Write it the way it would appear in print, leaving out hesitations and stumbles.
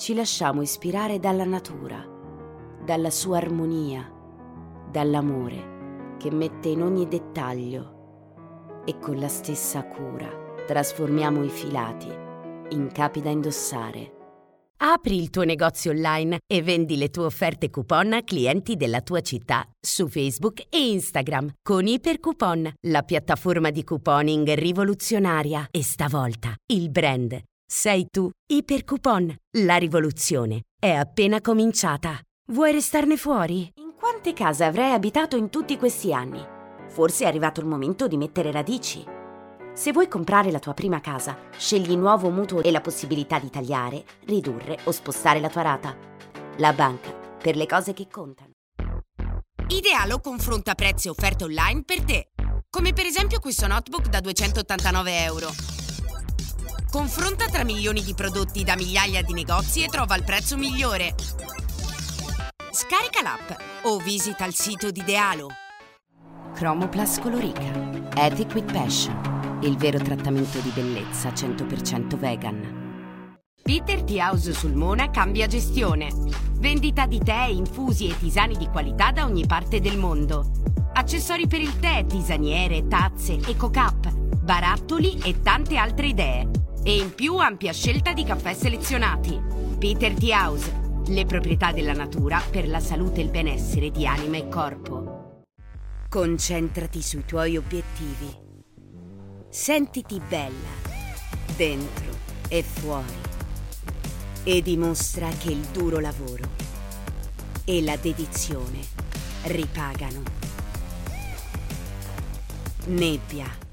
Ci lasciamo ispirare dalla natura, dalla sua armonia, dall'amore che mette in ogni dettaglio e con la stessa cura trasformiamo i filati in capi da indossare. Apri il tuo negozio online e vendi le tue offerte coupon a clienti della tua città su Facebook e Instagram con Ipercoupon, la piattaforma di couponing rivoluzionaria. E stavolta il brand sei tu. Ipercoupon, la rivoluzione è appena cominciata. Vuoi restarne fuori? In quante case avrei abitato in tutti questi anni? Forse è arrivato il momento di mettere radici. Se vuoi comprare la tua prima casa, scegli nuovo mutuo e la possibilità di tagliare, ridurre o spostare la tua rata. La banca, per le cose che contano. Idealo confronta prezzi e offerte online per te. Come per esempio questo notebook da €289. Confronta tra milioni di prodotti da migliaia di negozi e trova il prezzo migliore. Scarica l'app o visita il sito di Idealo. Chromoplus Colorica, Ethic with Passion. Il vero trattamento di bellezza 100% vegan. Peter Tea House Sulmona cambia gestione. Vendita di tè, infusi e tisani di qualità da ogni parte del mondo. Accessori per il tè, tisaniere, tazze, eco-cup, barattoli e tante altre idee. E in più ampia scelta di caffè selezionati. Peter Tea House, le proprietà della natura per la salute e il benessere di anima e corpo. Concentrati sui tuoi obiettivi. Sentiti bella, dentro e fuori, e dimostra che il duro lavoro e la dedizione ripagano. Nebbia.